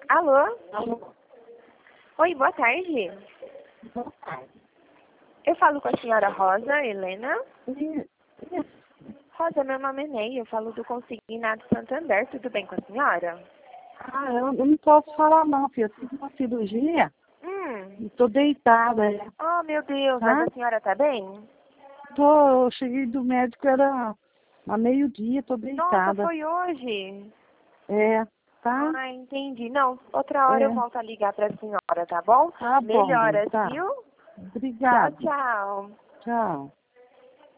Alô? Alô? Oi, boa tarde. Boa tarde. Eu falo com a senhora Rosa Helena. Isso. Rosa, meu nome é Ney, eu falo do Consignado Santander. Tudo bem com a senhora? Eu não posso falar não, filha. Eu tive uma cirurgia e tô deitada, Oh, meu Deus, tá? mas a senhora tá bem? Eu cheguei do médico, era a meio-dia, tô Nossa, deitada. foi hoje? Tá? Ah, entendi. Não, outra hora eu É. volto a ligar pra senhora, tá bom? Tá bom, bem, Melhoras, tá. viu? Tchau, Obrigada. tchau. Tchau.